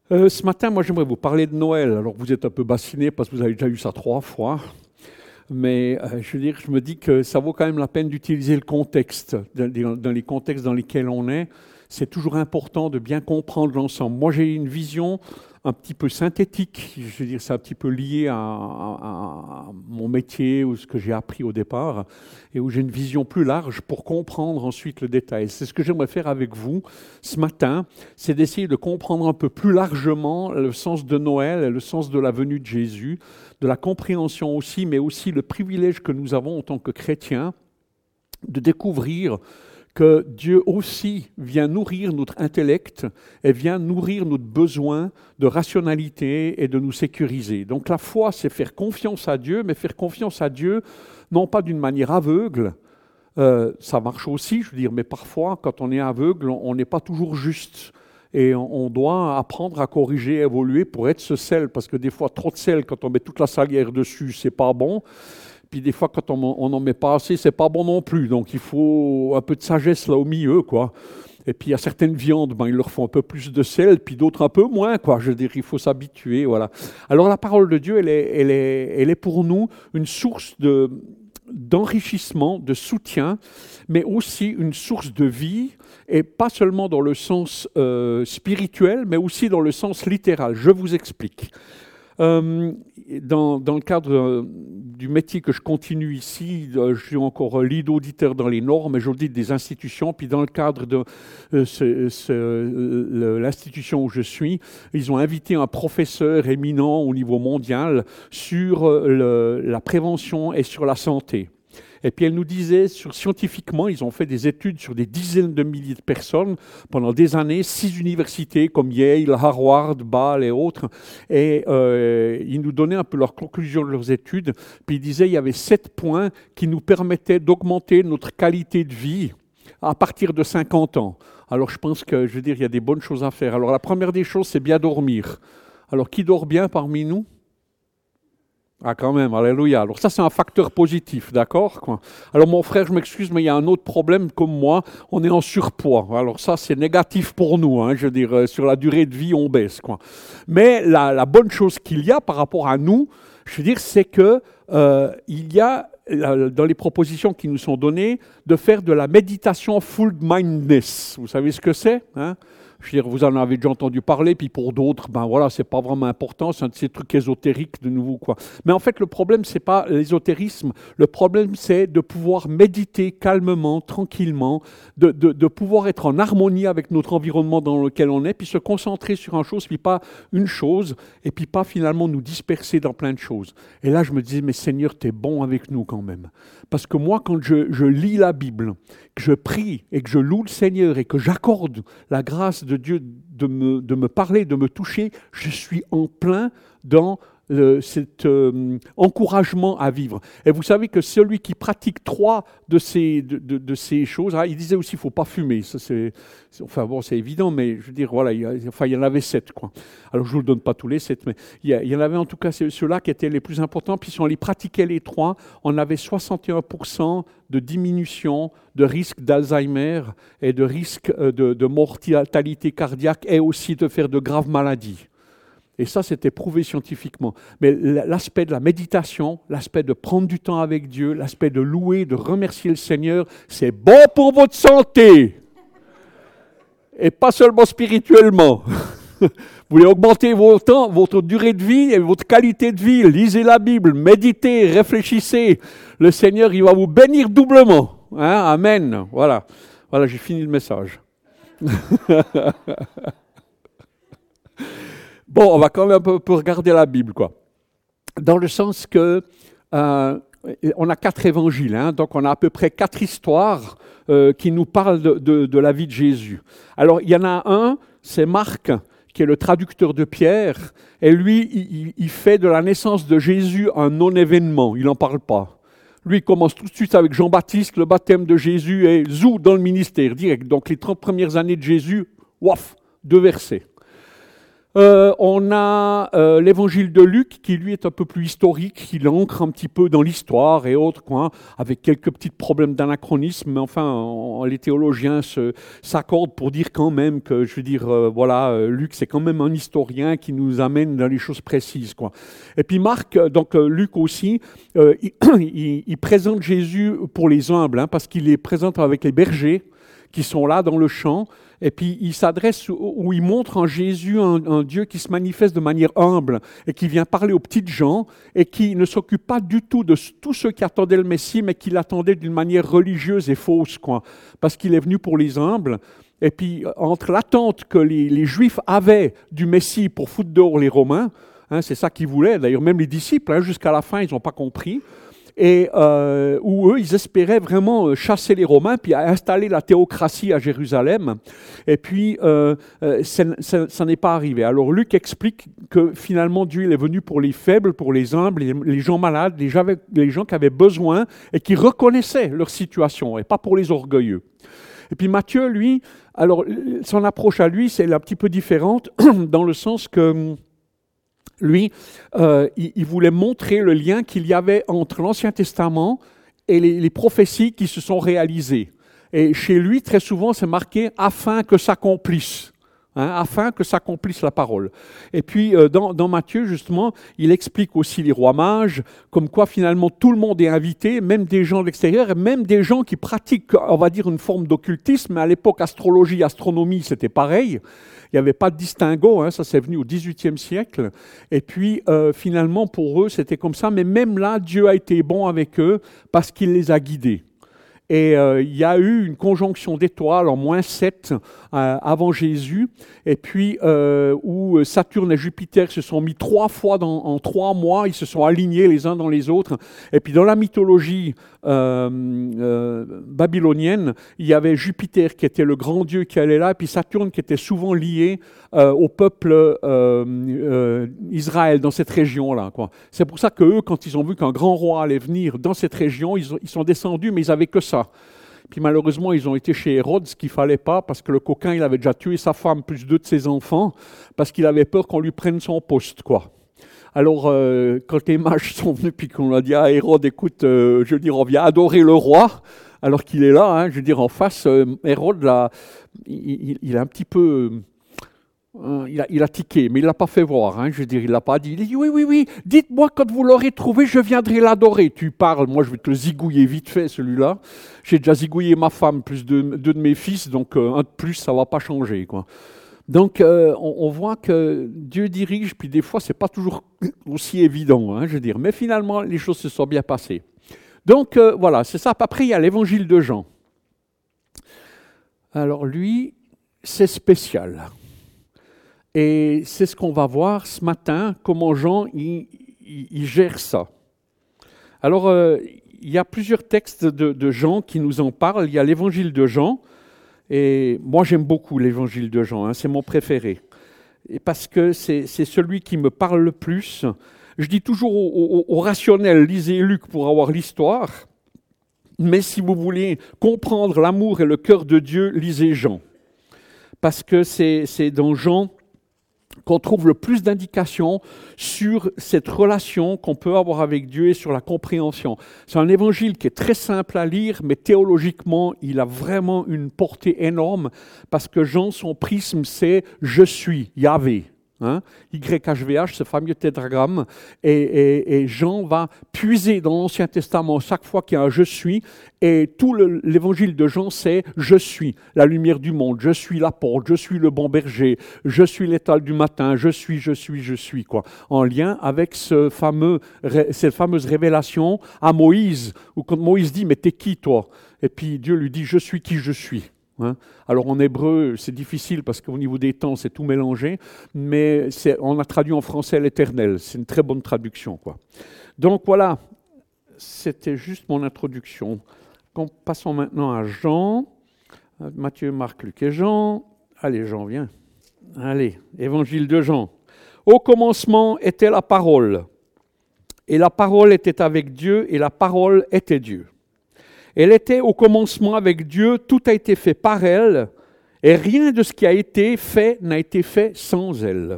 Ce matin, moi, j'aimerais vous parler de Noël. Alors, vous êtes un peu bassiné parce que vous avez déjà eu ça 3 fois. Mais je veux dire, je me dis que ça vaut quand même la peine d'utiliser le contexte. Dans les contextes dans lesquels on est, c'est toujours important de bien comprendre l'ensemble. Moi, j'ai une vision un petit peu synthétique. Je veux dire, c'est un petit peu lié à mon métier ou ce que j'ai appris au départ, et où j'ai une vision plus large pour comprendre ensuite le détail. C'est ce que j'aimerais faire avec vous ce matin, c'est d'essayer de comprendre un peu plus largement le sens de Noël et le sens de la venue de Jésus, de la compréhension aussi, mais aussi le privilège que nous avons en tant que chrétiens de découvrir que Dieu aussi vient nourrir notre intellect et vient nourrir notre besoin de rationalité et de nous sécuriser. Donc la foi, c'est faire confiance à Dieu, mais faire confiance à Dieu, non pas d'une manière aveugle, ça marche aussi, je veux dire, mais parfois, quand on est aveugle, on n'est pas toujours juste. Et on doit apprendre à corriger, évoluer pour être ce sel, parce que des fois, trop de sel, quand on met toute la salière dessus, c'est pas bon. Puis des fois, quand on n'en met pas assez, c'est pas bon non plus. Donc il faut un peu de sagesse là au milieu, quoi. Et puis il y a certaines viandes, il leur faut un peu plus de sel, puis d'autres un peu moins, quoi. Je veux dire, il faut s'habituer, voilà. Alors la parole de Dieu, elle est pour nous une source d'enrichissement, de soutien, mais aussi une source de vie, et pas seulement dans le sens spirituel, mais aussi dans le sens littéral. Je vous explique. Dans le cadre du métier que je continue ici, je suis encore lead auditeur dans les normes et j'audite des institutions. Puis dans le cadre de l'institution où je suis, ils ont invité un professeur éminent au niveau mondial sur la prévention et sur la santé. Et puis elle nous disait, scientifiquement, ils ont fait des études sur des dizaines de milliers de personnes pendant des années, 6 universités comme Yale, Harvard, Bâle et autres. Et ils nous donnaient un peu leurs conclusions de leurs études. Puis ils disaient qu'il y avait 7 points qui nous permettaient d'augmenter notre qualité de vie à partir de 50 ans. Alors je pense que, je veux dire, il y a des bonnes choses à faire. Alors la première des choses, c'est bien dormir. Alors qui dort bien parmi nous ? Ah quand même, alléluia. Alors ça c'est un facteur positif, d'accord, quoi. Alors mon frère, je m'excuse, mais il y a un autre problème comme moi, on est en surpoids. Alors ça c'est négatif pour nous, je veux dire, sur la durée de vie on baisse, quoi. Mais la bonne chose qu'il y a par rapport à nous, je veux dire, c'est que il y a dans les propositions qui nous sont données de faire de la méditation full-mindedness. Vous savez ce que c'est, hein ? Je veux dire, vous en avez déjà entendu parler, puis pour d'autres, voilà, c'est pas vraiment important, c'est un de ces trucs ésotériques de nouveau, quoi. Mais en fait, le problème, c'est pas l'ésotérisme, le problème, c'est de pouvoir méditer calmement, tranquillement, de pouvoir être en harmonie avec notre environnement dans lequel on est, puis se concentrer sur une chose, puis pas une chose, et puis pas finalement nous disperser dans plein de choses. Et là, je me disais, mais Seigneur, t'es bon avec nous quand même. Parce que moi, quand je lis la Bible, que je prie et que je loue le Seigneur et que j'accorde la grâce de Dieu de me parler, de me toucher, je suis en plein dans cet encouragement à vivre. Et vous savez que celui qui pratique 3 de ces choses, il disait aussi qu'il ne faut pas fumer. Ça, c'est évident, mais je veux dire, voilà, il y en avait 7, quoi. Alors je ne vous le donne pas tous les 7, mais il y en avait en tout cas ceux-là qui étaient les plus importants. Puis si on les pratiquait les 3, on avait 61% de diminution de risque d'Alzheimer et de risque de mortalité cardiaque et aussi de faire de graves maladies. Et ça, c'était prouvé scientifiquement. Mais l'aspect de la méditation, l'aspect de prendre du temps avec Dieu, l'aspect de louer, de remercier le Seigneur, c'est bon pour votre santé. Et pas seulement spirituellement. Vous voulez augmenter votre durée de vie et votre qualité de vie, lisez la Bible, méditez, réfléchissez. Le Seigneur, il va vous bénir doublement. Amen. Voilà, j'ai fini le message. Bon, on va quand même un peu regarder la Bible, quoi. Dans le sens que on a 4 évangiles, donc on a à peu près 4 histoires qui nous parlent de la vie de Jésus. Alors, il y en a un, c'est Marc, qui est le traducteur de Pierre, et lui, il fait de la naissance de Jésus un non-événement, il n'en parle pas. Lui, il commence tout de suite avec Jean-Baptiste, le baptême de Jésus, et zou, dans le ministère, direct. Donc, les 30 premières années de Jésus, 2 versets. On a l'évangile de Luc qui lui est un peu plus historique, il ancre un petit peu dans l'histoire et autres, quoi, avec quelques petits problèmes d'anachronisme, mais enfin les théologiens s'accordent pour dire quand même que, je veux dire, Luc c'est quand même un historien qui nous amène dans les choses précises, quoi. Et puis Marc, Luc aussi, il présente Jésus pour les humbles, hein, parce qu'il les présente avec les bergers qui sont là dans le champ. Et puis il s'adresse, où il montre en Jésus un Dieu qui se manifeste de manière humble et qui vient parler aux petites gens et qui ne s'occupe pas du tout de tous ceux qui attendaient le Messie, mais qui l'attendaient d'une manière religieuse et fausse, quoi, parce qu'il est venu pour les humbles. Et puis entre l'attente que les Juifs avaient du Messie pour foutre dehors les Romains, hein, c'est ça qu'ils voulaient, d'ailleurs même les disciples, hein, jusqu'à la fin, ils n'ont pas compris, et où eux, ils espéraient vraiment chasser les Romains, puis installer la théocratie à Jérusalem. Et puis, ça n'est pas arrivé. Alors, Luc explique que finalement, Dieu il est venu pour les faibles, pour les humbles, les gens malades, les gens qui avaient besoin et qui reconnaissaient leur situation, et pas pour les orgueilleux. Et puis Matthieu, lui, alors, son approche à lui, c'est un petit peu différente, dans le sens que lui, il voulait montrer le lien qu'il y avait entre l'Ancien Testament et les prophéties qui se sont réalisées. Et chez lui, très souvent, c'est marqué « afin que s'accomplisse ». Hein, afin que s'accomplisse la parole. Et puis, dans Matthieu, justement, il explique aussi les rois mages, comme quoi finalement tout le monde est invité, même des gens de l'extérieur, et même des gens qui pratiquent, on va dire, une forme d'occultisme. Mais à l'époque, astrologie, astronomie, c'était pareil. Il n'y avait pas de distinguo, hein, ça c'est venu au XVIIIe siècle. Et puis, finalement, pour eux, c'était comme ça. Mais même là, Dieu a été bon avec eux parce qu'il les a guidés. Et il y a eu une conjonction d'étoiles en -7 avant Jésus, et puis où Saturne et Jupiter se sont mis 3 fois en 3 mois, ils se sont alignés les uns dans les autres. Et puis dans la mythologie babylonienne, il y avait Jupiter qui était le grand dieu qui allait là, et puis Saturne qui était souvent lié au peuple Israël dans cette région-là, quoi. C'est pour ça qu'eux, quand ils ont vu qu'un grand roi allait venir dans cette région, ils sont descendus, mais ils n'avaient que ça. Puis malheureusement, ils ont été chez Hérode, ce qu'il ne fallait pas, parce que le coquin, il avait déjà tué sa femme, plus 2 de ses enfants, parce qu'il avait peur qu'on lui prenne son poste, quoi. Alors, quand les mages sont venus, puis qu'on a dit à Hérode, écoute, je veux dire, on vient adorer le roi, alors qu'il est là, hein, je veux dire, en face, Hérode, là, il a un petit peu... Il a tiqué, mais il ne l'a pas fait voir, hein, je veux dire, il ne l'a pas dit. Il dit, oui, dites-moi quand vous l'aurez trouvé, je viendrai l'adorer. Tu parles, moi je vais te le zigouiller vite fait, celui-là. J'ai déjà zigouillé ma femme, plus 2 de mes fils, donc un de plus, ça ne va pas changer, quoi. Donc, on voit que Dieu dirige, puis des fois, ce n'est pas toujours aussi évident, hein, je veux dire. Mais finalement, les choses se sont bien passées. Donc, voilà, c'est ça. Après, il y a l'évangile de Jean. Alors, lui, c'est spécial. Et c'est ce qu'on va voir ce matin, comment Jean il gère ça. Alors, il y a plusieurs textes de Jean qui nous en parlent. Il y a l'évangile de Jean, et moi j'aime beaucoup l'évangile de Jean, hein, c'est mon préféré. Et parce que c'est celui qui me parle le plus. Je dis toujours au rationnel, lisez Luc pour avoir l'histoire, mais si vous voulez comprendre l'amour et le cœur de Dieu, lisez Jean. Parce que c'est dans Jean qu'on trouve le plus d'indications sur cette relation qu'on peut avoir avec Dieu et sur la compréhension. C'est un évangile qui est très simple à lire, mais théologiquement, il a vraiment une portée énorme, parce que Jean, son prisme, c'est « Je suis Yahvé ». Hein, YHVH, ce fameux tétragramme, et Jean va puiser dans l'Ancien Testament chaque fois qu'il y a un « je suis », et tout l'évangile de Jean, c'est « je suis la lumière du monde, je suis la porte, je suis le bon berger, je suis l'étoile du matin, je suis », quoi, en lien avec cette fameuse révélation à Moïse, où quand Moïse dit « mais t'es qui toi ?» Et puis Dieu lui dit « je suis qui je suis ». Hein? Alors en hébreu, c'est difficile parce qu'au niveau des temps, c'est tout mélangé, mais on a traduit en français l'Éternel. C'est une très bonne traduction, quoi. Donc voilà, c'était juste mon introduction. Passons maintenant à Jean, Matthieu, Marc, Luc et Jean. Allez, Jean, viens. Allez, évangile de Jean. Au commencement était la parole, et la parole était avec Dieu, et la parole était Dieu. Elle était au commencement avec Dieu, tout a été fait par elle, et rien de ce qui a été fait n'a été fait sans elle.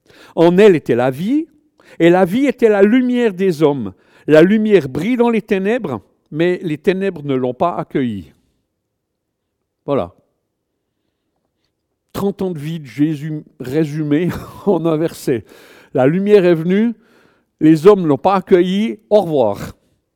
En elle était la vie, et la vie était la lumière des hommes. La lumière brille dans les ténèbres, mais les ténèbres ne l'ont pas accueillie. Voilà. 30 ans de vie de Jésus résumé en un verset. La lumière est venue, les hommes ne l'ont pas accueillie, au revoir.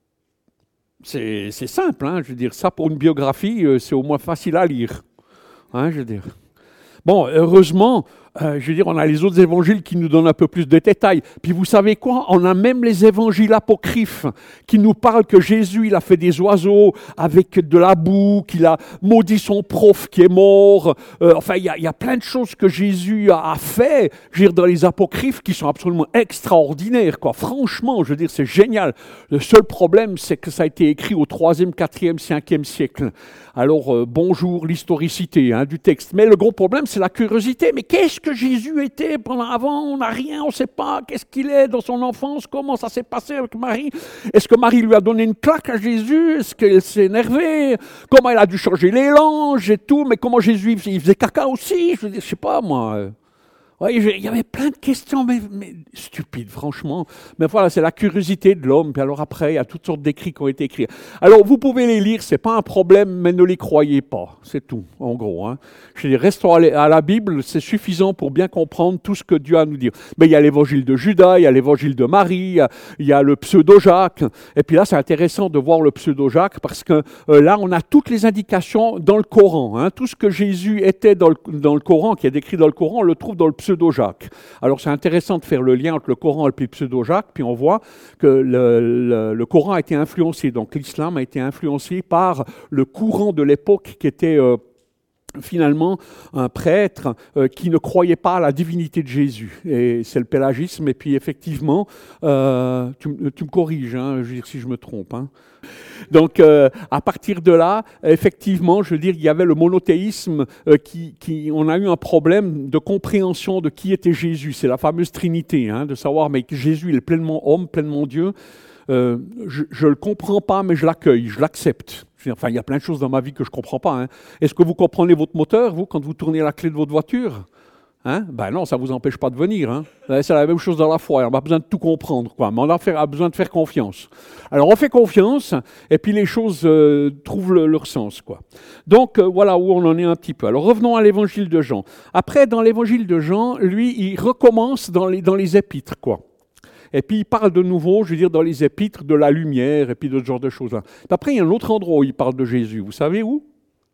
C'est simple, hein, je veux dire, ça pour une biographie, c'est au moins facile à lire. Hein, je veux dire. Bon, heureusement, je veux dire, on a les autres évangiles qui nous donnent un peu plus de détails. Puis vous savez quoi? On a même les évangiles apocryphes qui nous parlent que Jésus, il a fait des oiseaux avec de la boue, qu'il a maudit son prof qui est mort. Enfin, il y a plein de choses que Jésus a fait, je veux dire, dans les apocryphes qui sont absolument extraordinaires, quoi. Franchement, je veux dire, c'est génial. Le seul problème, c'est que ça a été écrit au 3e, 4e, 5e siècle. Alors, bonjour l'historicité du texte. Mais le gros problème, c'est la curiosité. Mais qu'est-ce que Jésus était pendant avant? On n'a rien, on ne sait pas. Qu'est-ce qu'il est dans son enfance? Comment ça s'est passé avec Marie? Est-ce que Marie lui a donné une claque à Jésus? Est-ce qu'elle s'est énervée? Comment elle a dû changer les langes et tout? Mais comment Jésus, il faisait caca aussi? Je ne sais pas, moi. Ouais, il y avait plein de questions, mais stupides, franchement. Mais voilà, c'est la curiosité de l'homme. Puis alors après, il y a toutes sortes d'écrits qui ont été écrits. Alors, vous pouvez les lire, c'est pas un problème, mais ne les croyez pas. C'est tout, en gros. Je dis, restons à la Bible, c'est suffisant pour bien comprendre tout ce que Dieu a à nous dire. Mais il y a l'évangile de Judas, il y a l'évangile de Marie, il y a le pseudo-Jacques. Et puis là, c'est intéressant de voir le pseudo-Jacques parce que là, on a toutes les indications dans le Coran. Tout ce que Jésus était dans le Coran, qui est décrit dans le Coran, on le trouve dans le pseudo-Jacques. Alors c'est intéressant de faire le lien entre le Coran et le pseudo-Jacques, puis on voit que le Coran a été influencé, donc l'islam a été influencé par le courant de l'époque qui était finalement un prêtre qui ne croyait pas à la divinité de Jésus. Et c'est le pélagisme, et puis effectivement, tu me corriges, je veux dire, si je me trompe. Donc, à partir de là, effectivement, je veux dire, il y avait le monothéisme on a eu un problème de compréhension de qui était Jésus. C'est la fameuse Trinité, de savoir, mais que Jésus, il est pleinement homme, pleinement Dieu. Je ne le comprends pas, mais je l'accueille, je l'accepte. Enfin, il y a plein de choses dans ma vie que je ne comprends pas. Est-ce que vous comprenez votre moteur, vous, quand vous tournez la clé de votre voiture? Ben non, ça ne vous empêche pas de venir. C'est la même chose dans la foi. On n'a pas besoin de tout comprendre, quoi. Mais on a besoin de faire confiance. Alors on fait confiance, et puis les choses trouvent leur sens, quoi. Donc voilà où on en est un petit peu. Alors revenons à l'évangile de Jean. Après, dans l'évangile de Jean, lui, il recommence dans les épîtres, quoi. Et puis il parle de nouveau, je veux dire, dans les épîtres, de la lumière, et puis de ce genre de choses-là. Après, il y a un autre endroit où il parle de Jésus. Vous savez où?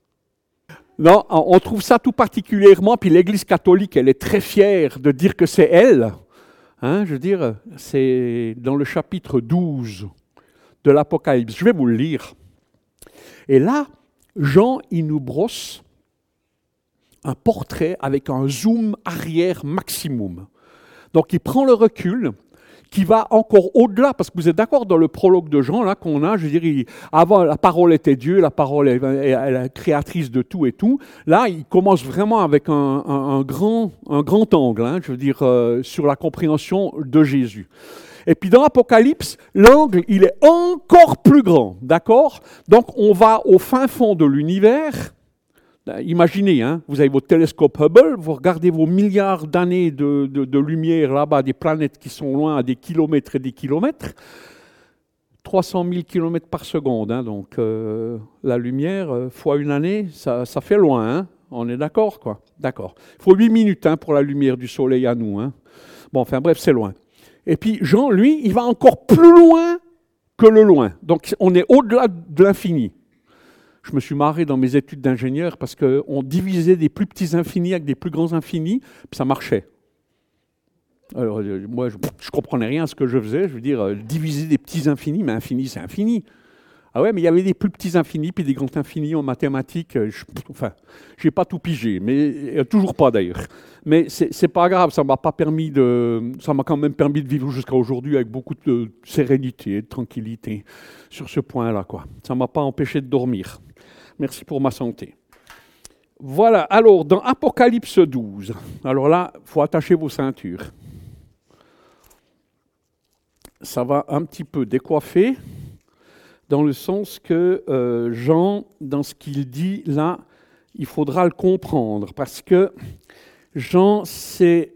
Non, on trouve ça tout particulièrement, puis l'Église catholique, elle est très fière de dire que c'est elle. Je veux dire, c'est dans le chapitre 12 de l'Apocalypse. Je vais vous le lire. Et là, Jean, il nous brosse un portrait avec un zoom arrière maximum. Donc, il prend le recul qui va encore au-delà, parce que vous êtes d'accord dans le prologue de Jean là qu'on a, je veux dire, avant la parole était Dieu, la parole est la créatrice de tout et tout. Là, il commence vraiment avec un grand angle, je veux dire, sur la compréhension de Jésus. Et puis dans l'Apocalypse, l'angle, il est encore plus grand, d'accord? Donc on va au fin fond de l'univers. Imaginez, vous avez votre télescope Hubble, vous regardez vos milliards d'années de lumière là-bas, des planètes qui sont loin à des kilomètres et des kilomètres. 300 000 kilomètres par seconde, donc la lumière fois une année, ça fait loin, on est d'accord, quoi? D'accord. Il faut 8 minutes pour la lumière du soleil à nous. Bon, enfin bref, c'est loin. Et puis Jean, lui, il va encore plus loin que le loin. Donc on est au-delà de l'infini. Je me suis marré dans mes études d'ingénieur parce qu'on divisait des plus petits infinis avec des plus grands infinis, puis ça marchait. Alors, moi, je ne comprenais rien à ce que je faisais. Je veux dire, diviser des petits infinis, mais infini, c'est infini. Ah ouais, mais il y avait des plus petits infinis, puis des grands infinis en mathématiques. Je n'ai pas tout pigé, mais toujours pas d'ailleurs. Mais c'est pas grave, ça m'a quand même permis de vivre jusqu'à aujourd'hui avec beaucoup de sérénité et de tranquillité sur ce point-là, quoi. Ça m'a pas empêché de dormir. Merci pour ma santé. Voilà, alors dans Apocalypse 12, alors là, il faut attacher vos ceintures. Ça va un petit peu décoiffer, dans le sens que Jean, dans ce qu'il dit là, il faudra le comprendre, parce que Jean,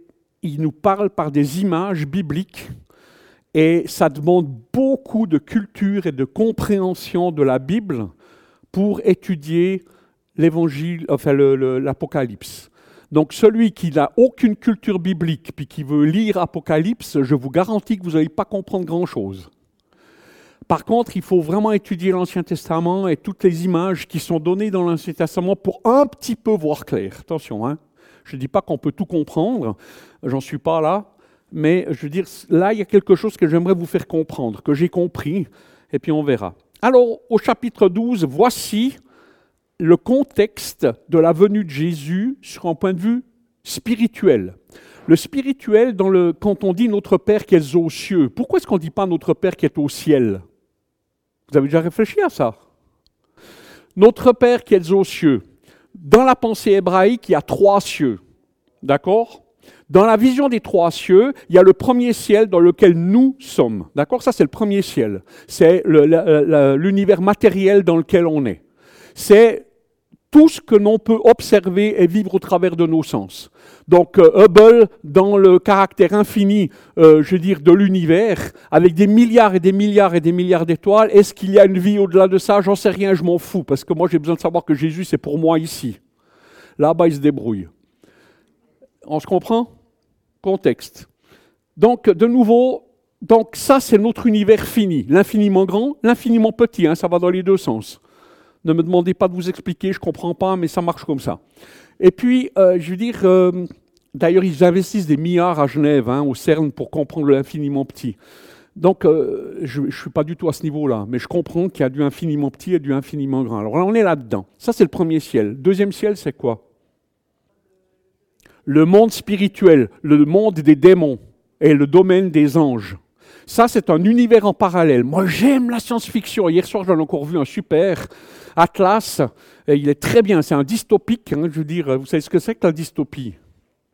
il nous parle par des images bibliques et ça demande beaucoup de culture et de compréhension de la Bible pour étudier l'évangile, enfin l'Apocalypse. Donc celui qui n'a aucune culture biblique puis qui veut lire Apocalypse, je vous garantis que vous n'allez pas comprendre grand-chose. Par contre, il faut vraiment étudier l'Ancien Testament et toutes les images qui sont données dans l'Ancien Testament pour un petit peu voir clair. Attention, hein. Je ne dis pas qu'on peut tout comprendre, j'en suis pas là, mais je veux dire, là, il y a quelque chose que j'aimerais vous faire comprendre, que j'ai compris, et puis on verra. Alors, au chapitre 12, voici le contexte de la venue de Jésus sur un point de vue spirituel. Le spirituel, quand on dit « Notre Père qui est aux cieux », pourquoi est-ce qu'on ne dit pas « Notre Père qui est au ciel » ? Vous avez déjà réfléchi à ça ? Notre Père qui est aux cieux. Dans la pensée hébraïque, il y a 3 cieux. D'accord ? Dans la vision des 3 cieux, il y a le premier ciel dans lequel nous sommes. D'accord ? Ça, c'est le premier ciel. C'est l'univers matériel dans lequel on est. C'est tout ce que l'on peut observer et vivre au travers de nos sens. Donc Hubble, dans le caractère infini, de l'univers, avec des milliards et des milliards et des milliards d'étoiles, est-ce qu'il y a une vie au-delà de ça ? J'en sais rien, je m'en fous, parce que moi j'ai besoin de savoir que Jésus, c'est pour moi ici. Là-bas, il se débrouille. On se comprend ? Contexte. Donc, de nouveau, ça, c'est notre univers fini. L'infiniment grand, l'infiniment petit, ça va dans les deux sens. Ne me demandez pas de vous expliquer, je ne comprends pas, mais ça marche comme ça. Et puis, d'ailleurs, ils investissent des milliards à Genève, au CERN, pour comprendre l'infiniment petit. Donc, je ne suis pas du tout à ce niveau-là, mais je comprends qu'il y a du infiniment petit et du infiniment grand. Alors là, on est là-dedans. Ça, c'est le premier ciel. Deuxième ciel, c'est quoi ? Le monde spirituel, le monde des démons et le domaine des anges. Ça, c'est un univers en parallèle. Moi, j'aime la science-fiction. Hier soir, j'en ai encore vu un super, Atlas. Et il est très bien. C'est un dystopique. Vous savez ce que c'est que la dystopie ? Non ?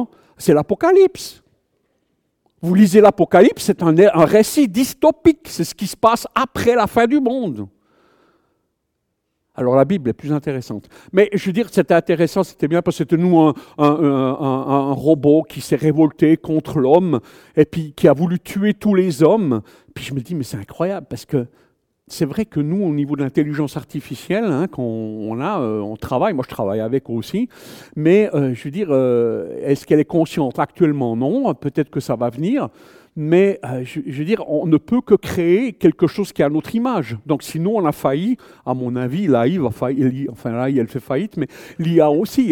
C'est l'Apocalypse. Vous lisez l'Apocalypse, c'est un récit dystopique. C'est ce qui se passe après la fin du monde. Alors la Bible est plus intéressante. Mais c'était intéressant, c'était bien parce que c'était nous un robot qui s'est révolté contre l'homme et puis qui a voulu tuer tous les hommes. Puis je me dis, mais c'est incroyable parce que c'est vrai que nous, au niveau de l'intelligence artificielle, on travaille, moi je travaille avec aussi, mais est-ce qu'elle est consciente ? Actuellement, non, peut-être que ça va venir. Mais on ne peut que créer quelque chose qui est à notre image. Donc sinon on a failli, à mon avis, l'AI va faillir, elle fait faillite, mais l'IA aussi,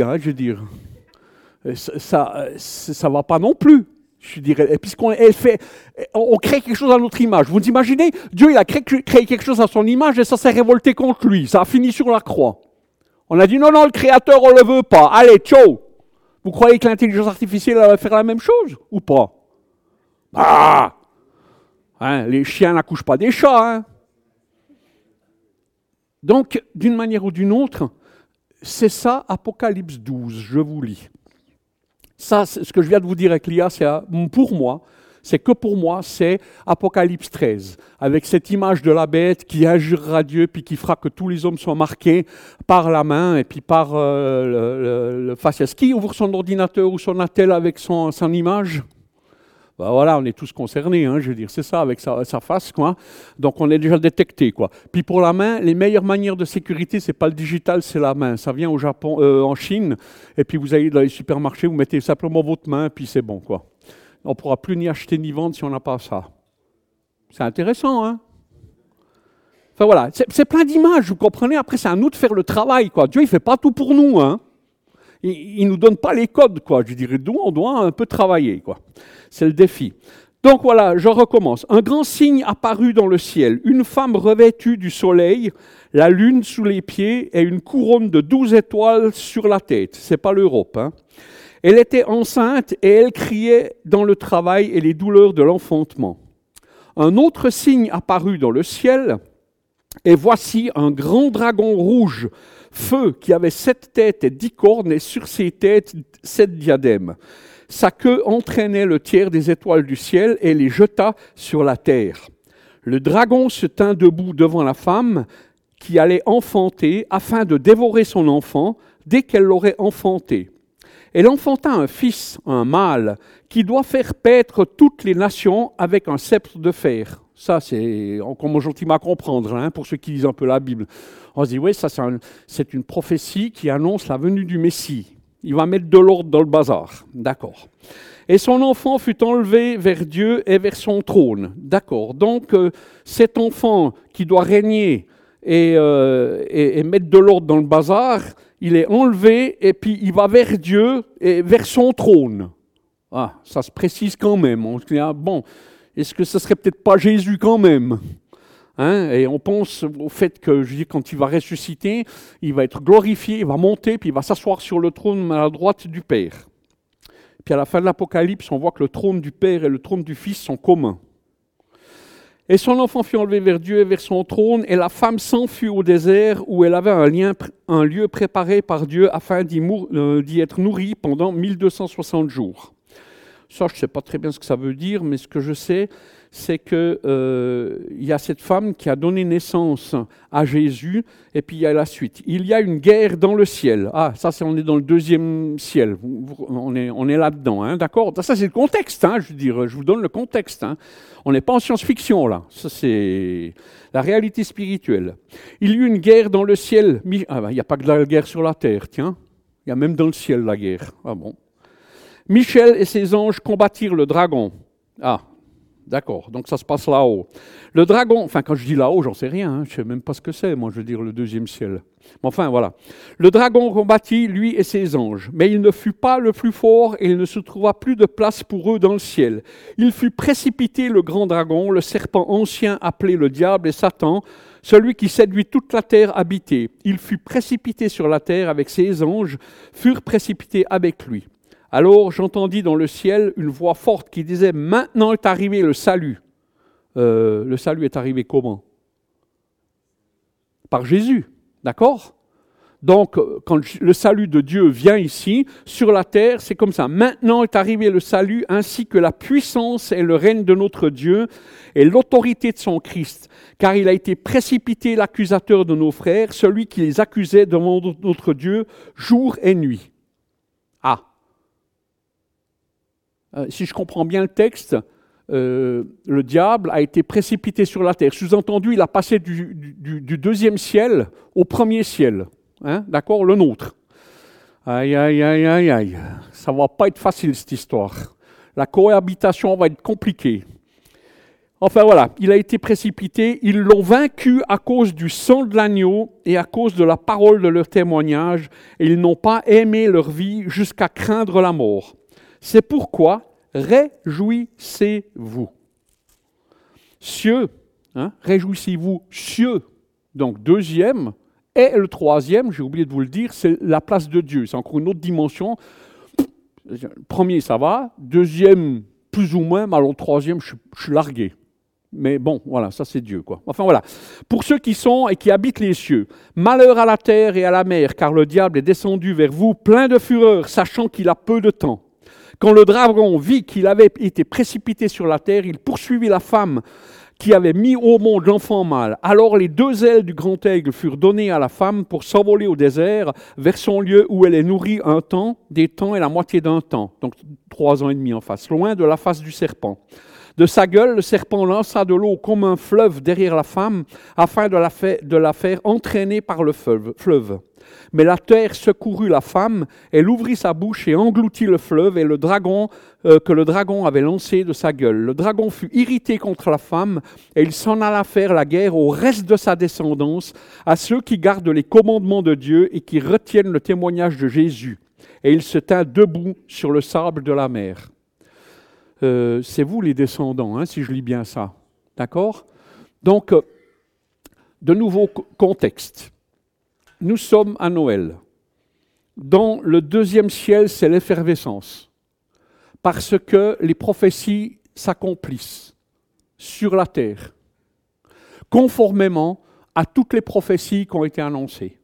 ça va pas non plus. Et on crée quelque chose à notre image. Vous imaginez, Dieu il a créé quelque chose à son image et ça s'est révolté contre lui. Ça a fini sur la croix. On a dit non, le Créateur, on ne le veut pas. Allez, ciao. Vous croyez que l'intelligence artificielle va faire la même chose ou pas ? Les chiens n'accouchent pas des chats. Donc, d'une manière ou d'une autre, c'est ça, Apocalypse 12, je vous lis. Ça, ce que je viens de vous dire avec l'IA, c'est pour moi, c'est Apocalypse 13, avec cette image de la bête qui injurera Dieu, puis qui fera que tous les hommes soient marqués par la main, et puis par le faciès. Qui ouvre son ordinateur ou son attel avec son image ? Ben voilà, on est tous concernés, c'est ça, avec sa face, quoi. Donc on est déjà détecté, quoi. Puis pour la main, les meilleures manières de sécurité, c'est pas le digital, c'est la main. Ça vient au Japon, en Chine, et puis vous allez dans les supermarchés, vous mettez simplement votre main, puis c'est bon, quoi. On ne pourra plus ni acheter ni vendre si on n'a pas ça. C'est intéressant, Enfin voilà, c'est plein d'images, vous comprenez. Après, c'est à nous de faire le travail, quoi. Dieu, il ne fait pas tout pour nous, Il ne nous donne pas les codes, quoi. Nous, on doit un peu travailler, quoi. C'est le défi. Donc voilà, je recommence. Un grand signe apparut dans le ciel. Une femme revêtue du soleil, la lune sous les pieds et une couronne de 12 étoiles sur la tête. Ce n'est pas l'Europe, Elle était enceinte et elle criait dans le travail et les douleurs de l'enfantement. Un autre signe apparut dans le ciel, et voici un grand dragon rouge, feu, qui avait 7 têtes et 10 cornes, et sur ses têtes 7 diadèmes. Sa queue entraînait le tiers des étoiles du ciel et les jeta sur la terre. Le dragon se tint debout devant la femme qui allait enfanter afin de dévorer son enfant dès qu'elle l'aurait enfanté. Elle enfanta un fils, un mâle, qui doit faire paître toutes les nations avec un sceptre de fer. Ça, c'est encore gentiment à comprendre, hein, pour ceux qui lisent un peu la Bible. On se dit, oui, ça c'est une prophétie qui annonce la venue du Messie. Il va mettre de l'ordre dans le bazar. D'accord. Et son enfant fut enlevé vers Dieu et vers son trône. D'accord. Donc, cet enfant qui doit régner et mettre de l'ordre dans le bazar, il est enlevé et puis il va vers Dieu et vers son trône. Ah, ça se précise quand même. On se dit, ah, bon, est-ce que ce serait peut-être pas Jésus quand même? Hein? Et on pense au fait que, je dis, quand il va ressusciter, il va être glorifié, il va monter, puis il va s'asseoir sur le trône à la droite du Père. Puis à la fin de l'Apocalypse, on voit que le trône du Père et le trône du Fils sont communs. Et son enfant fut enlevé vers Dieu et vers son trône, et la femme s'enfuit au désert où elle avait un lieu préparé par Dieu afin d'y être nourrie pendant 1260 jours. Ça, je ne sais pas très bien ce que ça veut dire, mais ce que je sais, c'est qu'il y a cette femme qui a donné naissance à Jésus, et puis il y a la suite. Il y a une guerre dans le ciel. Ah, ça, on est dans le deuxième ciel. On est là-dedans, hein, d'accord? Ça, c'est le contexte, hein, je veux dire, je vous donne le contexte. Hein. On n'est pas en science-fiction, là. Ça, c'est la réalité spirituelle. Il y a eu une guerre dans le ciel. Ah, ben, il n'y a pas que de la guerre sur la terre, tiens. Il y a même dans le ciel la guerre. Ah bon. Michel et ses anges combattirent le dragon. Ah, d'accord, donc ça se passe là-haut. Le dragon, enfin quand je dis là-haut, j'en sais rien, hein, je ne sais même pas ce que c'est, moi je veux dire le deuxième ciel. Mais enfin voilà. Le dragon combattit lui et ses anges, mais il ne fut pas le plus fort et il ne se trouva plus de place pour eux dans le ciel. Il fut précipité le grand dragon, le serpent ancien appelé le diable et Satan, celui qui séduit toute la terre habitée. Il fut précipité sur la terre avec ses anges, furent précipités avec lui. Alors j'entendis dans le ciel une voix forte qui disait « Maintenant est arrivé le salut ». Le salut est arrivé comment? Par Jésus, d'accord? Donc, quand le salut de Dieu vient ici, sur la terre, c'est comme ça. Maintenant est arrivé le salut, ainsi que la puissance et le règne de notre Dieu et l'autorité de son Christ. Car il a été précipité l'accusateur de nos frères, celui qui les accusait devant notre Dieu jour et nuit. Ah! Si je comprends bien le texte, le diable a été précipité sur la terre. Sous-entendu, il a passé du deuxième ciel au premier ciel. Hein, d'accord, le nôtre. Aïe, aïe, aïe, aïe, aïe. Ça ne va pas être facile, cette histoire. La cohabitation va être compliquée. Enfin voilà, il a été précipité. Ils l'ont vaincu à cause du sang de l'agneau et à cause de la parole de leur témoignage. Et ils n'ont pas aimé leur vie jusqu'à craindre la mort. C'est pourquoi réjouissez-vous. Cieux, hein, réjouissez-vous, cieux. Donc deuxième, et le troisième, j'ai oublié de vous le dire, c'est la place de Dieu. C'est encore une autre dimension. Premier, ça va. Deuxième, plus ou moins, mais alors le troisième, je suis largué. Mais bon, voilà, ça c'est Dieu, quoi. Enfin voilà. Pour ceux qui sont et qui habitent les cieux, malheur à la terre et à la mer, car le diable est descendu vers vous, plein de fureur, sachant qu'il a peu de temps. Quand le dragon vit qu'il avait été précipité sur la terre, il poursuivit la femme qui avait mis au monde l'enfant mâle. Alors les deux ailes du grand aigle furent données à la femme pour s'envoler au désert vers son lieu où elle est nourrie un temps, des temps et la moitié d'un temps. Donc 3 ans et demi en face, loin de la face du serpent. De sa gueule, le serpent lança de l'eau comme un fleuve derrière la femme, afin de la faire entraîner par le fleuve. Mais la terre secourut la femme, elle ouvrit sa bouche et engloutit le fleuve et le dragon que le dragon avait lancé de sa gueule. Le dragon fut irrité contre la femme et il s'en alla faire la guerre au reste de sa descendance, à ceux qui gardent les commandements de Dieu et qui retiennent le témoignage de Jésus. Et il se tint debout sur le sable de la mer. C'est vous les descendants, hein, si je lis bien ça. D'accord? Donc, de nouveau contexte. Nous sommes à Noël. Dans le deuxième ciel, c'est l'effervescence. Parce que les prophéties s'accomplissent sur la terre, conformément à toutes les prophéties qui ont été annoncées.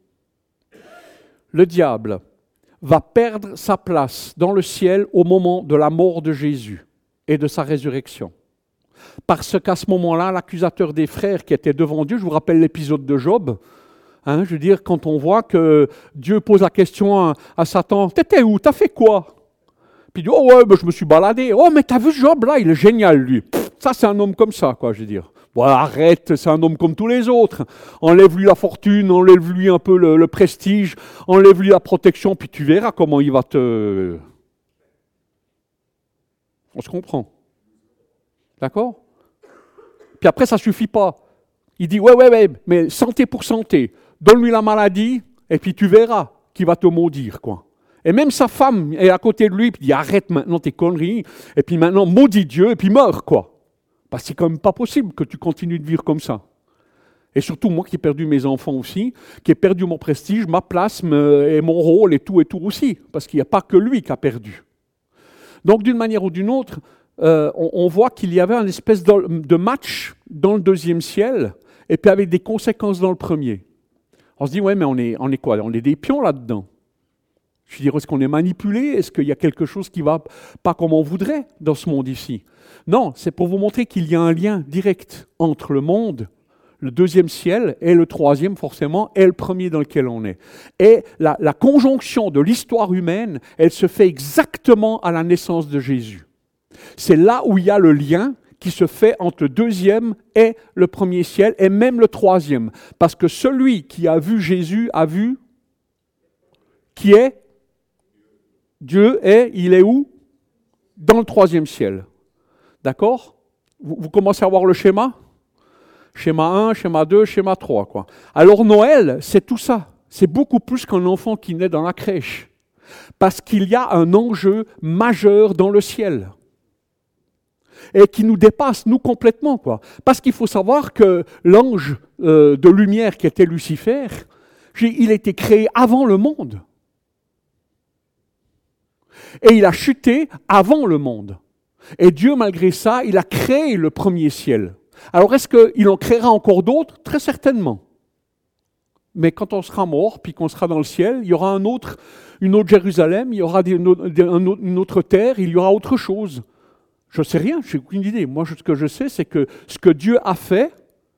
Le diable va perdre sa place dans le ciel au moment de la mort de Jésus et de sa résurrection. Parce qu'à ce moment-là, l'accusateur des frères qui était devant Dieu, je vous rappelle l'épisode de Job, Hein, je veux dire, quand on voit que Dieu pose la question à Satan, « T'étais où? T'as fait quoi ?» Puis il dit, « Oh ouais, ben, je me suis baladé. »« Oh, mais t'as vu Job là? Il est génial, lui. Pff, ça, c'est un homme comme ça, quoi, je veux dire. » Bon, arrête, c'est un homme comme tous les autres. Enlève-lui la fortune, enlève-lui un peu le prestige, enlève-lui la protection, puis tu verras comment il va te... On se comprend. D'accord? Puis après, ça ne suffit pas. Il dit, ouais, mais santé pour santé. Donne-lui la maladie, et puis tu verras qu'il va te maudire, quoi. Et même sa femme est à côté de lui, puis il dit, arrête maintenant tes conneries, et puis maintenant maudis Dieu, et puis meurs, quoi. Parce que c'est quand même pas possible que tu continues de vivre comme ça. Et surtout moi qui ai perdu mes enfants aussi, qui ai perdu mon prestige, ma place et mon rôle et tout aussi. Parce qu'il n'y a pas que lui qui a perdu. Donc d'une manière ou d'une autre, on voit qu'il y avait une espèce de match dans le deuxième ciel, et puis avec des conséquences dans le premier. On se dit, ouais, mais on est quoi? On est des pions là-dedans. Je veux dire, est-ce qu'on est manipulé? Est-ce qu'il y a quelque chose qui ne va pas comme on voudrait dans ce monde ici? Non, c'est pour vous montrer qu'il y a un lien direct entre le monde, le deuxième ciel, et le troisième, forcément, et le premier dans lequel on est. Et la conjonction de l'histoire humaine, elle se fait exactement à la naissance de Jésus. C'est là où il y a le lien qui se fait entre le deuxième et le premier ciel, et même le troisième. Parce que celui qui a vu Jésus a vu qui est Dieu, et il est où? Dans le troisième ciel. D'accord? Vous commencez à voir le schéma? Schéma 1, schéma 2, schéma 3. Quoi. Alors Noël, c'est tout ça. C'est beaucoup plus qu'un enfant qui naît dans la crèche. Parce qu'il y a un enjeu majeur dans le ciel. Et qui nous dépasse, nous, complètement. Quoi. Parce qu'il faut savoir que l'ange de lumière qui était Lucifer, il a été créé avant le monde. Et il a chuté avant le monde. Et Dieu, malgré ça, il a créé le premier ciel. Alors, est-ce qu'il en créera encore d'autres? Très certainement. Mais quand on sera mort, puis qu'on sera dans le ciel, il y aura une autre Jérusalem, il y aura une autre terre, il y aura autre chose. Je ne sais rien, je n'ai aucune idée. Moi, ce que je sais, c'est que ce que Dieu a fait,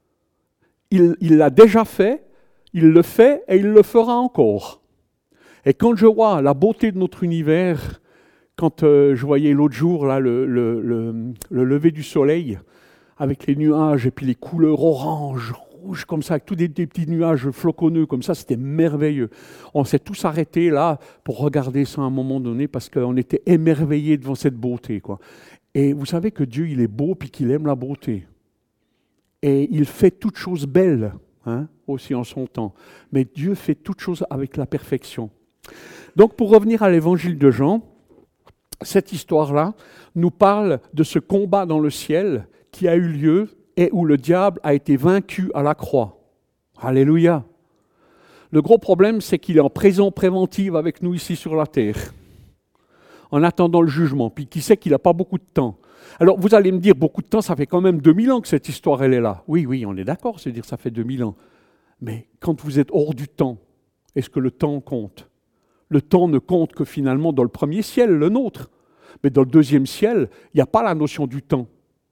il l'a déjà fait, il le fait et il le fera encore. Et quand je vois la beauté de notre univers, quand je voyais l'autre jour là, le lever du soleil, avec les nuages et puis les couleurs orange, rouge, comme ça, avec tous des petits nuages floconneux, comme ça, c'était merveilleux. On s'est tous arrêtés là pour regarder ça à un moment donné parce qu'on était émerveillés devant cette beauté, quoi. Et vous savez que Dieu, il est beau puis qu'il aime la beauté. Et il fait toutes choses belles, hein, aussi en son temps. Mais Dieu fait toutes choses avec la perfection. Donc, pour revenir à l'évangile de Jean, cette histoire-là nous parle de ce combat dans le ciel qui a eu lieu et où le diable a été vaincu à la croix. Alléluia. Le gros problème, c'est qu'il est en prison préventive avec nous ici sur la terre, en attendant le jugement. Puis qui sait qu'il n'a pas beaucoup de temps. Alors vous allez me dire, beaucoup de temps, ça fait quand même 2000 ans que cette histoire, elle est là. Oui, on est d'accord, c'est-à-dire ça fait 2000 ans. Mais quand vous êtes hors du temps, est-ce que le temps compte? Le temps ne compte que finalement dans le premier ciel, le nôtre. Mais dans le deuxième ciel, il n'y a pas la notion du temps.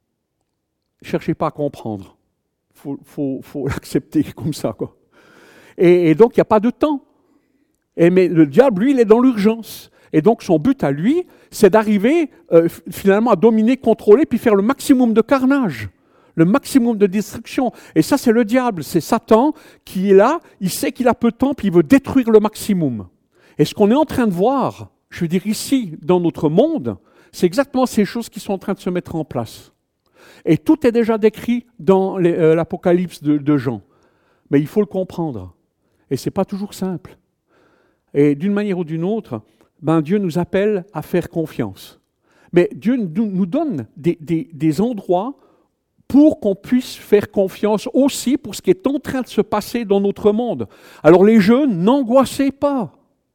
Ne cherchez pas à comprendre. Faut l'accepter comme ça, quoi. Et donc, il n'y a pas de temps. Mais le diable, lui, il est dans l'urgence. Et donc, son but à lui, c'est d'arriver finalement à dominer, contrôler, puis faire le maximum de carnage, le maximum de destruction. Et ça, c'est le diable, c'est Satan qui est là, il sait qu'il a peu de temps, puis il veut détruire le maximum. Et ce qu'on est en train de voir, je veux dire ici, dans notre monde, c'est exactement ces choses qui sont en train de se mettre en place. Et tout est déjà décrit dans l'Apocalypse de Jean. Mais il faut le comprendre. Et ce n'est pas toujours simple. Et d'une manière ou d'une autre, Dieu nous appelle à faire confiance. Mais Dieu nous donne des endroits pour qu'on puisse faire confiance aussi pour ce qui est en train de se passer dans notre monde. Alors les jeunes, n'angoissez pas.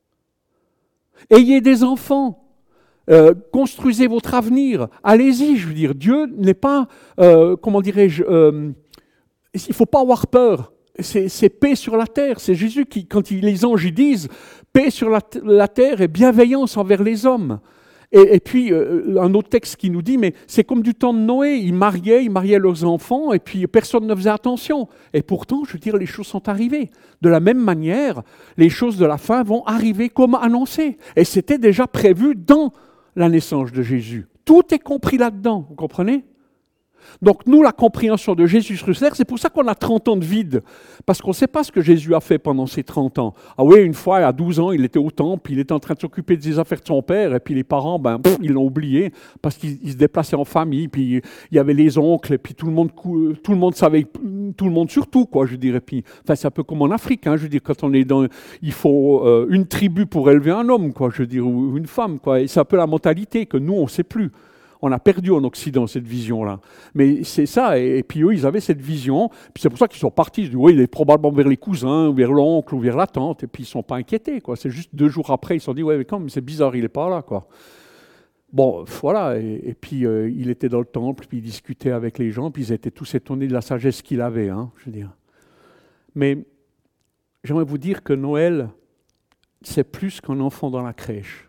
Ayez des enfants. Construisez votre avenir. Allez-y, je veux dire. Dieu n'est pas, comment dirais-je, il ne faut pas avoir peur. C'est paix sur la terre. C'est Jésus qui, quand les anges ils disent paix sur la terre et bienveillance envers les hommes. Et puis, un autre texte qui nous dit, mais c'est comme du temps de Noé, ils mariaient leurs enfants, et puis personne ne faisait attention. Et pourtant, je veux dire, les choses sont arrivées. De la même manière, les choses de la fin vont arriver comme annoncé. Et c'était déjà prévu dans la naissance de Jésus. Tout est compris là-dedans, vous comprenez ? Donc nous, la compréhension de Jésus sur terre, c'est pour ça qu'on a 30 ans de vide. Parce qu'on ne sait pas ce que Jésus a fait pendant ces 30 ans. Ah oui, une fois, à 12 ans, il était au temple, il était en train de s'occuper des affaires de son père, et puis les parents, ils l'ont oublié, parce qu'ils se déplaçaient en famille, puis il y avait les oncles, et puis tout le monde savait, tout le monde surtout, quoi, je dirais. Puis, enfin, c'est un peu comme en Afrique, hein, je veux dire, quand on est dans... Il faut une tribu pour élever un homme, quoi, je veux dire, ou une femme, quoi. Et c'est un peu la mentalité que nous, on ne sait plus. On a perdu en Occident cette vision-là. Mais c'est ça, et puis eux, ils avaient cette vision, puis c'est pour ça qu'ils sont partis. Ils disent, oui, il est probablement vers les cousins, vers l'oncle, ou vers la tante, et puis ils ne sont pas inquiétés, quoi. C'est juste 2 jours après, ils se sont dit, ouais, mais quand même, c'est bizarre, il n'est pas là, quoi. Bon, voilà, et puis il était dans le temple, puis il discutait avec les gens, puis ils étaient tous étonnés de la sagesse qu'il avait, hein, je veux dire. Mais j'aimerais vous dire que Noël, c'est plus qu'un enfant dans la crèche.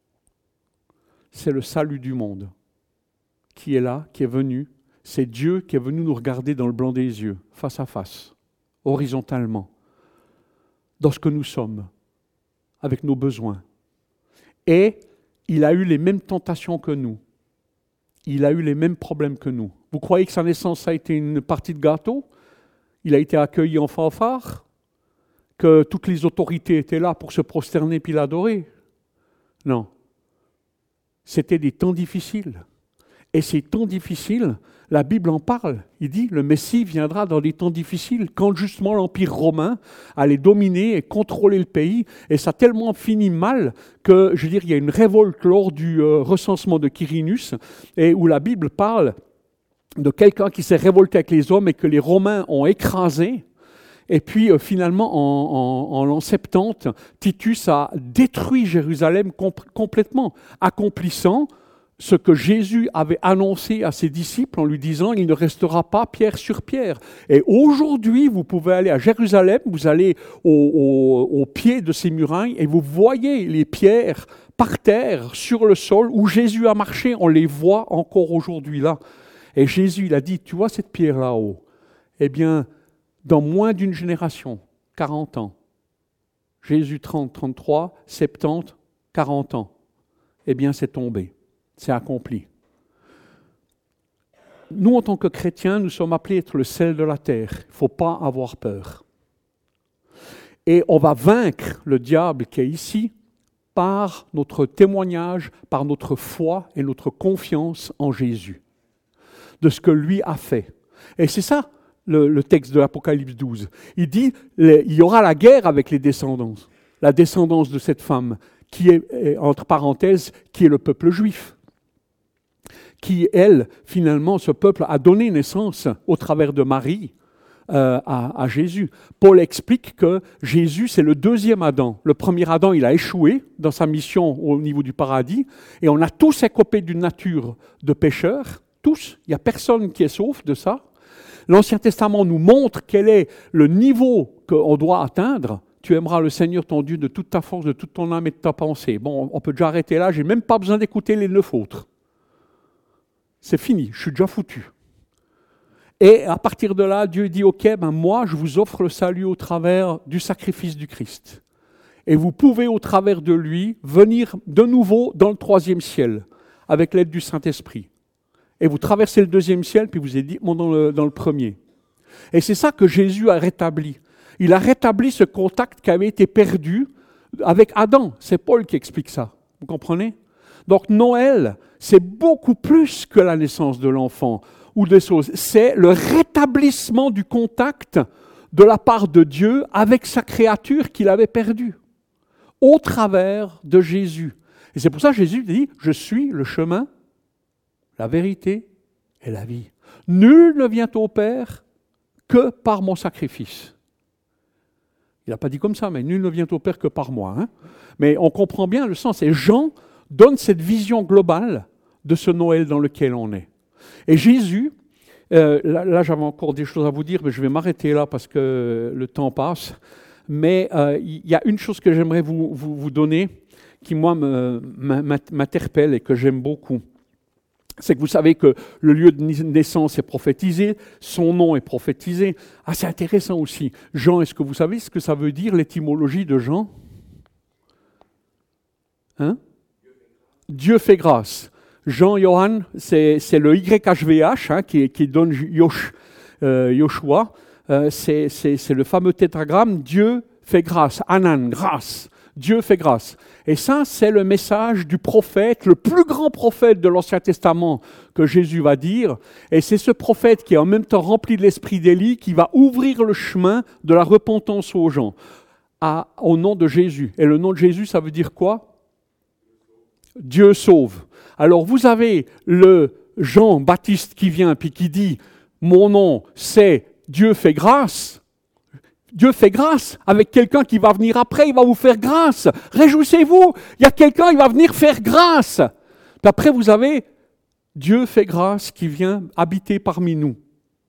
C'est le salut du monde qui est là, qui est venu. C'est Dieu qui est venu nous regarder dans le blanc des yeux, face à face, horizontalement, dans ce que nous sommes, avec nos besoins. Et il a eu les mêmes tentations que nous. Il a eu les mêmes problèmes que nous. Vous croyez que sa naissance a été une partie de gâteau ? Il a été accueilli en fanfare ? Que toutes les autorités étaient là pour se prosterner puis l'adorer ? Non. C'était des temps difficiles. Et ces temps difficiles, la Bible en parle. Il dit, le Messie viendra dans des temps difficiles, quand justement l'Empire romain allait dominer et contrôler le pays. Et ça a tellement fini mal que, je veux dire, il y a une révolte lors du recensement de Quirinus, et où la Bible parle de quelqu'un qui s'est révolté avec les hommes et que les Romains ont écrasé. Et puis finalement, en l'an 70, Titus a détruit Jérusalem complètement, accomplissant ce que Jésus avait annoncé à ses disciples en lui disant « Il ne restera pas pierre sur pierre ». Et aujourd'hui, vous pouvez aller à Jérusalem, vous allez au pied de ces murailles et vous voyez les pierres par terre, sur le sol, où Jésus a marché, on les voit encore aujourd'hui là. Et Jésus, il a dit « Tu vois cette pierre là-haut ? Eh bien, dans moins d'une génération, 40 ans, Jésus 30, 33, 70, 40 ans, eh bien c'est tombé. C'est accompli. Nous, en tant que chrétiens, nous sommes appelés à être le sel de la terre. Il ne faut pas avoir peur. Et on va vaincre le diable qui est ici par notre témoignage, par notre foi et notre confiance en Jésus, de ce que lui a fait. Et c'est ça le texte de l'Apocalypse 12. Il dit, il y aura la guerre avec les descendants. La descendance de cette femme, qui est, entre parenthèses, qui est le peuple juif. Qui, elle, finalement, ce peuple a donné naissance au travers de Marie à Jésus. Paul explique que Jésus, c'est le deuxième Adam. Le premier Adam, il a échoué dans sa mission au niveau du paradis, et on a tous écopé d'une nature de pécheurs, tous. Il n'y a personne qui est sauf de ça. L'Ancien Testament nous montre quel est le niveau qu'on doit atteindre. Tu aimeras le Seigneur ton Dieu de toute ta force, de toute ton âme et de ta pensée. Bon, on peut déjà arrêter là, je n'ai même pas besoin d'écouter les 9 autres. C'est fini, je suis déjà foutu. Et à partir de là, Dieu dit, ok, moi, je vous offre le salut au travers du sacrifice du Christ. Et vous pouvez, au travers de lui, venir de nouveau dans le 3e ciel, avec l'aide du Saint-Esprit. Et vous traversez le 2e ciel, puis vous êtes dit, dans le 1er. Et c'est ça que Jésus a rétabli. Il a rétabli ce contact qui avait été perdu avec Adam. C'est Paul qui explique ça. Vous comprenez ? Donc Noël, c'est beaucoup plus que la naissance de l'enfant ou des choses. C'est le rétablissement du contact de la part de Dieu avec sa créature qu'il avait perdue, au travers de Jésus. Et c'est pour ça que Jésus dit, je suis le chemin, la vérité et la vie. Nul ne vient au Père que par mon sacrifice. Il n'a pas dit comme ça, mais nul ne vient au Père que par moi. Hein. Mais on comprend bien le sens. Et Jean donne cette vision globale de ce Noël dans lequel on est. Et Jésus, là j'avais encore des choses à vous dire, mais je vais m'arrêter là parce que le temps passe. Mais il y a une chose que j'aimerais vous donner, moi, m'interpelle et que j'aime beaucoup. C'est que vous savez que le lieu de naissance est prophétisé, son nom est prophétisé. Ah, c'est intéressant aussi. Jean, est-ce que vous savez ce que ça veut dire, l'étymologie de Jean? Hein? Dieu fait grâce. Jean-Johann, c'est le YHVH qui donne Yoshua. C'est le fameux tétragramme Dieu fait grâce. Anan, grâce. Dieu fait grâce. Et ça, c'est le message du prophète, le plus grand prophète de l'Ancien Testament que Jésus va dire. Et c'est ce prophète qui est en même temps rempli de l'esprit d'Élie qui va ouvrir le chemin de la repentance aux gens au nom de Jésus. Et le nom de Jésus, ça veut dire quoi? Dieu sauve. Alors vous avez le Jean-Baptiste qui vient puis qui dit « Mon nom, c'est Dieu fait grâce ». Dieu fait grâce avec quelqu'un qui va venir après, il va vous faire grâce. Réjouissez-vous, il y a quelqu'un qui va venir faire grâce. Puis après, vous avez Dieu fait grâce qui vient habiter parmi nous.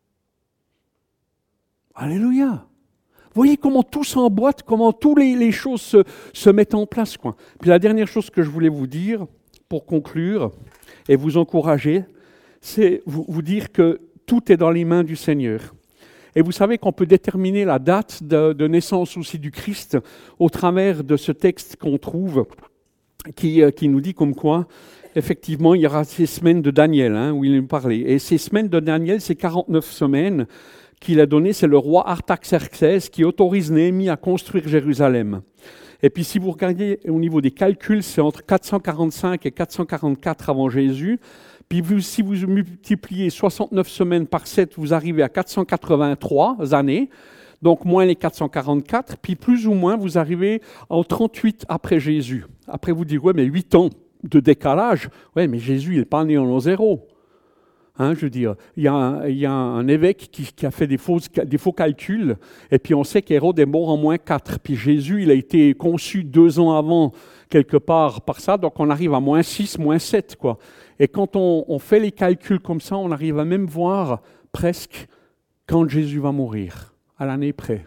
Alléluia. Vous voyez comment tout s'emboîte, comment toutes les choses se mettent en place, quoi. Puis la dernière chose que je voulais vous dire, pour conclure et vous encourager, c'est vous dire que tout est dans les mains du Seigneur. Et vous savez qu'on peut déterminer la date de naissance aussi du Christ au travers de ce texte qu'on trouve qui nous dit comme quoi, effectivement, il y aura ces semaines de Daniel, où il nous parlait. Et ces semaines de Daniel, c'est 49 semaines qu'il a donné, c'est le roi Artaxerxès qui autorise Néhémie à construire Jérusalem. Et puis si vous regardez au niveau des calculs, c'est entre 445 et 444 avant Jésus. Puis si vous multipliez 69 semaines par 7, vous arrivez à 483 années, donc moins les 444, puis plus ou moins vous arrivez en 38 après Jésus. Après vous dites, ouais, mais 8 ans de décalage, ouais, mais Jésus, il n'est pas né en l'an 0. Je veux dire, il y a un évêque qui a fait des faux calculs, et puis on sait qu'Hérode est mort en moins 4, puis Jésus, il a été conçu 2 ans avant, quelque part par ça, donc on arrive à moins 6, moins 7, quoi. Et quand on fait les calculs comme ça, on arrive à même voir presque quand Jésus va mourir, à l'année près,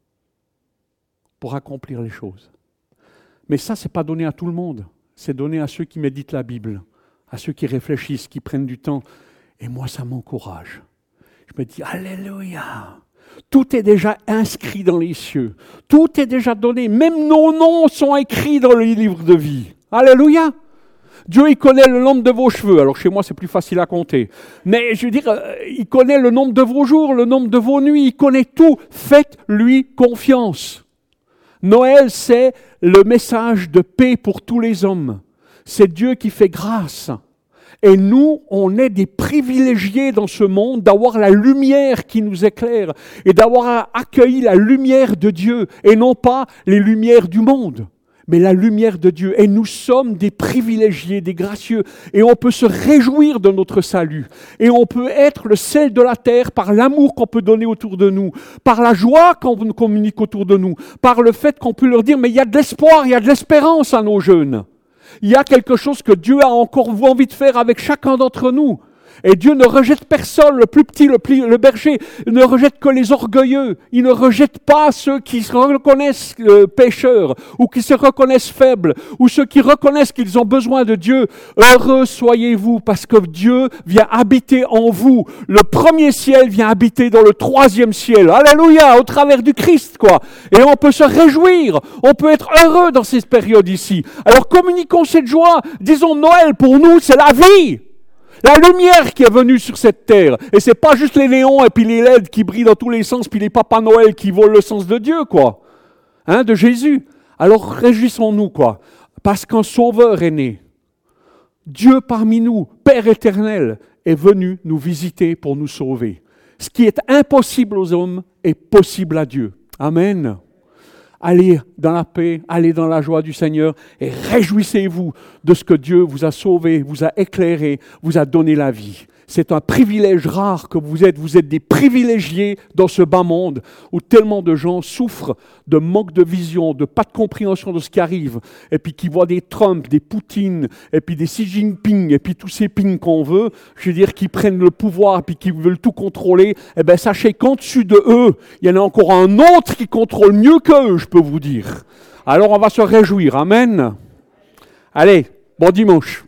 pour accomplir les choses. Mais ça, ce n'est pas donné à tout le monde. C'est donné à ceux qui méditent la Bible, à ceux qui réfléchissent, qui prennent du temps. Et moi, ça m'encourage. Je me dis, Alléluia! Tout est déjà inscrit dans les cieux. Tout est déjà donné. Même nos noms sont écrits dans les livres de vie. Alléluia! Dieu, il connaît le nombre de vos cheveux. Alors, chez moi, c'est plus facile à compter. Mais, je veux dire, il connaît le nombre de vos jours, le nombre de vos nuits. Il connaît tout. Faites-lui confiance. Noël, c'est le message de paix pour tous les hommes. C'est Dieu qui fait grâce. Et nous, on est des privilégiés dans ce monde d'avoir la lumière qui nous éclaire et d'avoir accueilli la lumière de Dieu et non pas les lumières du monde. Mais la lumière de Dieu. Et nous sommes des privilégiés, des gracieux. Et on peut se réjouir de notre salut. Et on peut être le sel de la terre par l'amour qu'on peut donner autour de nous, par la joie qu'on communique autour de nous, par le fait qu'on peut leur dire, mais il y a de l'espoir, il y a de l'espérance à nos jeunes. Il y a quelque chose que Dieu a encore envie de faire avec chacun d'entre nous. Et Dieu ne rejette personne, le plus petit, le berger, il ne rejette que les orgueilleux. Il ne rejette pas ceux qui se reconnaissent pécheurs, ou qui se reconnaissent faibles, ou ceux qui reconnaissent qu'ils ont besoin de Dieu. Heureux soyez-vous, parce que Dieu vient habiter en vous. Le premier ciel vient habiter dans le troisième ciel. Alléluia, au travers du Christ, quoi. Et on peut se réjouir, on peut être heureux dans ces périodes ici. Alors communiquons cette joie, disons Noël pour nous, c'est la vie. La lumière qui est venue sur cette terre. Et c'est pas juste les néons et puis les LED qui brillent dans tous les sens, puis les Papa Noël qui volent le sens de Dieu, quoi. De Jésus. Alors réjouissons-nous, quoi. Parce qu'un sauveur est né. Dieu parmi nous, Père éternel, est venu nous visiter pour nous sauver. Ce qui est impossible aux hommes est possible à Dieu. Amen. Allez dans la paix, allez dans la joie du Seigneur et réjouissez-vous de ce que Dieu vous a sauvé, vous a éclairé, vous a donné la vie. C'est un privilège rare que vous êtes des privilégiés dans ce bas monde où tellement de gens souffrent de manque de vision, de pas de compréhension de ce qui arrive, et puis qui voient des Trump, des Poutine, et puis des Xi Jinping, et puis tous ces pings qu'on veut, je veux dire, qui prennent le pouvoir, puis qui veulent tout contrôler, eh bien sachez qu'en-dessus de eux, il y en a encore un autre qui contrôle mieux qu'eux, je peux vous dire. Alors on va se réjouir, amen. Allez, bon dimanche.